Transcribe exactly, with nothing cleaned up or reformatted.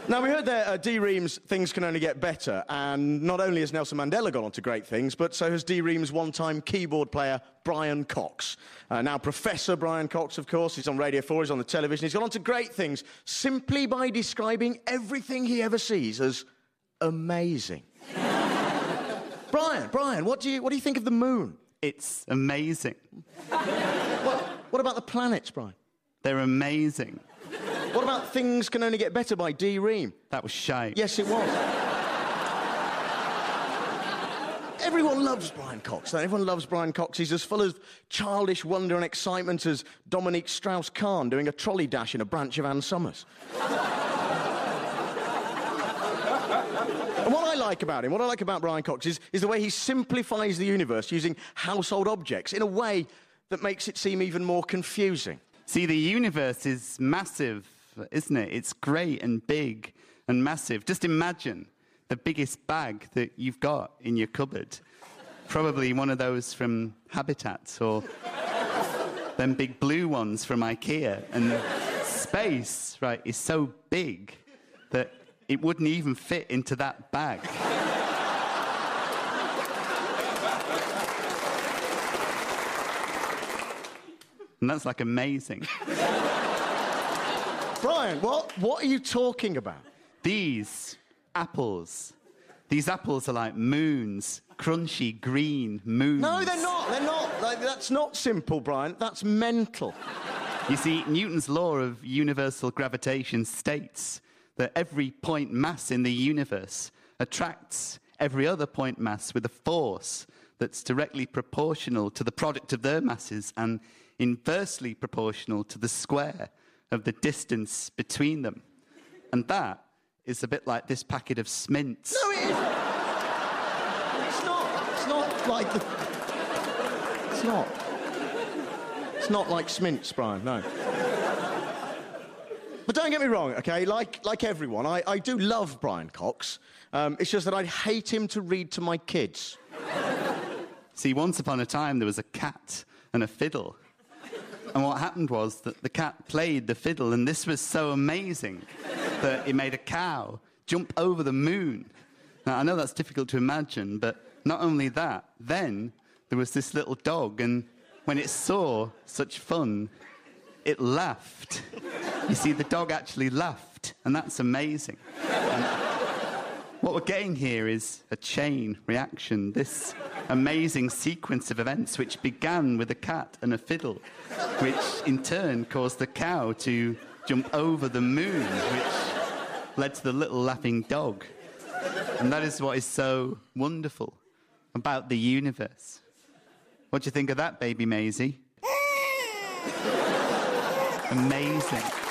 Now, we heard there, uh, D. Ream's Things Can Only Get Better, and not only has Nelson Mandela gone on to great things, but so has D. Ream's one-time keyboard player, Brian Cox. Uh, now, Professor Brian Cox, of course, he's on Radio four, he's on the television, he's gone on to great things simply by describing everything he ever sees as amazing. Brian, Brian, what do you, what do you think of the moon? It's amazing. What, what about the planets, Brian? They're amazing. What about Things Can Only Get Better by D. Ream? That was shite. Yes, it was. Everyone loves Brian Cox. Everyone loves Brian Cox. He's as full of childish wonder and excitement as Dominique Strauss-Kahn doing a trolley dash in a branch of Ann Summers. And what I like about him, what I like about Brian Cox is, is the way he simplifies the universe using household objects in a way that makes it seem even more confusing. See, the universe is massive, isn't it? It's great and big and massive. Just imagine the biggest bag that you've got in your cupboard. Probably one of those from Habitat or them big blue ones from IKEA. And space, right, is so big that it wouldn't even fit into that bag. And that's, like, amazing. Brian, what, what are you talking about? These apples. These apples are like moons. Crunchy, green moons. No, they're not. They're not. Like, that's not simple, Brian. That's mental. You see, Newton's law of universal gravitation states that every point mass in the universe attracts every other point mass with a force that's directly proportional to the product of their masses and inversely proportional to the square of the distance between them. And that is a bit like this packet of Smints. No, it isn't. It's not. It's not like the... It's not. It's not like Smints, Brian, no. But don't get me wrong, OK? Like, like everyone, I, I do love Brian Cox. Um, it's just that I'd hate him to read to my kids. See, once upon a time, there was a cat and a fiddle. And what happened was that the cat played the fiddle, and this was so amazing that it made a cow jump over the moon. Now, I know that's difficult to imagine, but not only that, then there was this little dog, and when it saw such fun, it laughed. You see, the dog actually laughed, and that's amazing. And what we're getting here is a chain reaction, this amazing sequence of events which began with a cat and a fiddle, which in turn caused the cow to jump over the moon, which led to the little laughing dog. And that is what is so wonderful about the universe. What do you think of that, baby Maisie? Amazing.